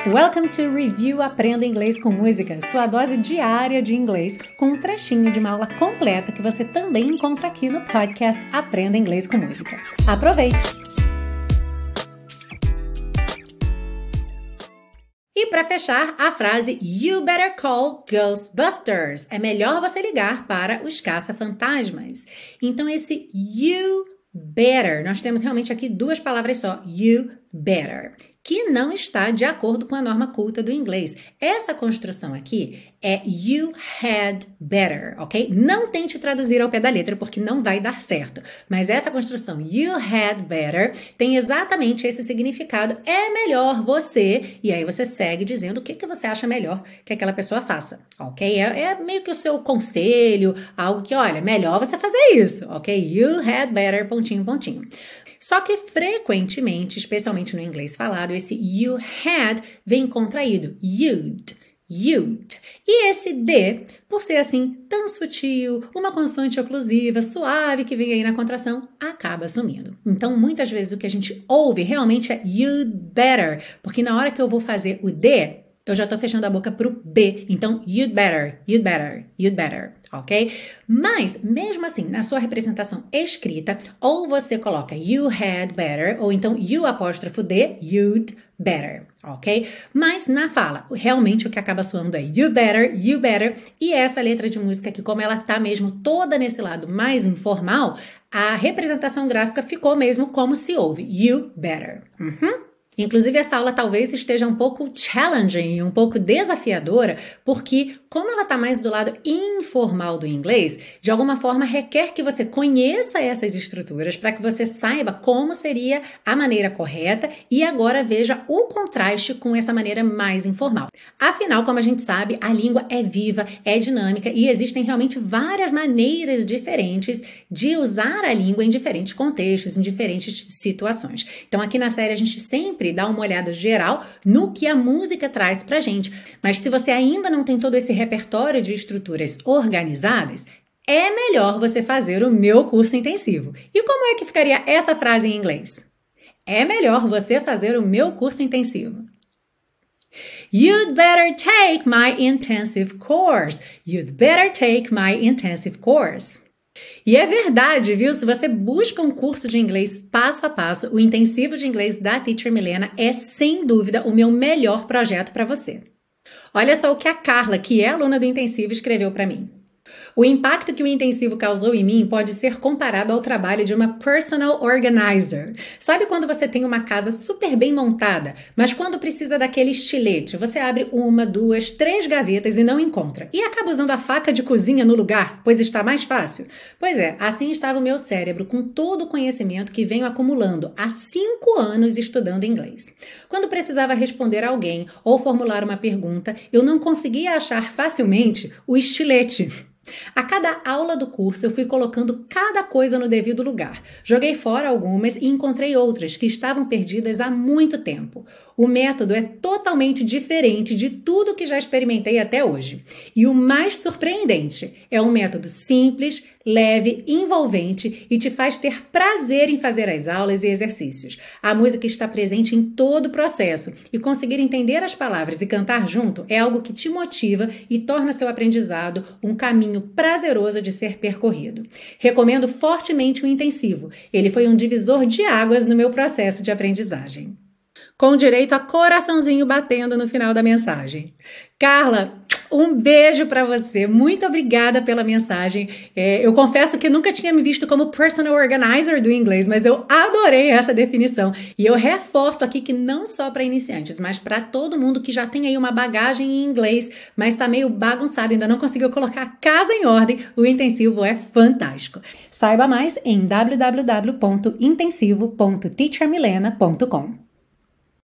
Welcome to Review Aprenda Inglês com Música, sua dose diária de inglês com um trechinho de uma aula completa que você também encontra aqui no podcast Aprenda Inglês com Música. Aproveite! E para fechar, a frase You better call Ghostbusters. É melhor você ligar para os caça-fantasmas. Então esse you better, nós temos realmente aqui duas palavras só, you better, que não está de acordo com a norma culta do inglês. Essa construção aqui é you had better, ok? Não tente traduzir ao pé da letra, porque não vai dar certo. Mas essa construção you had better tem exatamente esse significado. É melhor você, e aí você segue dizendo o que você acha melhor que aquela pessoa faça, ok? É meio que o seu conselho, algo que, olha, melhor você fazer isso, ok? You had better, pontinho, pontinho. Só que frequentemente, especialmente no inglês falado, esse you had vem contraído, you'd. E esse D, por ser assim tão sutil, uma consoante oclusiva, suave que vem aí na contração, acaba sumindo. Então, muitas vezes o que a gente ouve realmente é you'd better, porque na hora que eu vou fazer o D, eu já tô fechando a boca pro B. Então, you'd better, ok? Mas, mesmo assim, na sua representação escrita, ou você coloca you had better, ou então you apóstrofo D, you'd better, ok? Mas na fala, realmente o que acaba soando é you better, e essa letra de música aqui, como ela tá mesmo toda nesse lado mais informal, a representação gráfica ficou mesmo como se ouve, you better. Inclusive, essa aula talvez esteja um pouco challenging, um pouco desafiadora, porque como ela está mais do lado informal do inglês, de alguma forma requer que você conheça essas estruturas para que você saiba como seria a maneira correta e agora veja o contraste com essa maneira mais informal. Afinal, como a gente sabe, a língua é viva, é dinâmica e existem realmente várias maneiras diferentes de usar a língua em diferentes contextos, em diferentes situações. Então, aqui na série a gente sempre dá uma olhada geral no que a música traz pra gente. Mas se você ainda não tem todo esse repertório de estruturas organizadas, é melhor você fazer o meu curso intensivo. E como é que ficaria essa frase em inglês? É melhor você fazer o meu curso intensivo. You'd better take my intensive course. You'd better take my intensive course. E é verdade, viu? Se você busca um curso de inglês passo a passo, o Intensivo de Inglês da Teacher Milena é, sem dúvida, o meu melhor projeto para você. Olha só o que a Carla, que é aluna do Intensivo, escreveu para mim. O impacto que o intensivo causou em mim pode ser comparado ao trabalho de uma personal organizer. Sabe quando você tem uma casa super bem montada, mas quando precisa daquele estilete, você abre 1, 2, 3 gavetas e não encontra. E acaba usando a faca de cozinha no lugar, pois está mais fácil? Pois é, assim estava o meu cérebro com todo o conhecimento que venho acumulando há 5 anos estudando inglês. Quando precisava responder a alguém ou formular uma pergunta, eu não conseguia achar facilmente o estilete. A cada aula do curso eu fui colocando cada coisa no devido lugar. Joguei fora algumas e encontrei outras que estavam perdidas há muito tempo. O método é totalmente diferente de tudo que já experimentei até hoje. E o mais surpreendente, é um método simples, leve, envolvente e te faz ter prazer em fazer as aulas e exercícios. A música está presente em todo o processo e conseguir entender as palavras e cantar junto é algo que te motiva e torna seu aprendizado um caminho prazeroso de ser percorrido. Recomendo fortemente o intensivo. Ele foi um divisor de águas no meu processo de aprendizagem. Com direito a coraçãozinho batendo no final da mensagem. Carla, um beijo para você. Muito obrigada pela mensagem. Eu confesso que nunca tinha me visto como personal organizer do inglês, mas eu adorei essa definição. E eu reforço aqui que não só para iniciantes, mas para todo mundo que já tem aí uma bagagem em inglês, mas está meio bagunçado, ainda não conseguiu colocar a casa em ordem, o intensivo é fantástico. Saiba mais em www.intensivo.teachermilena.com.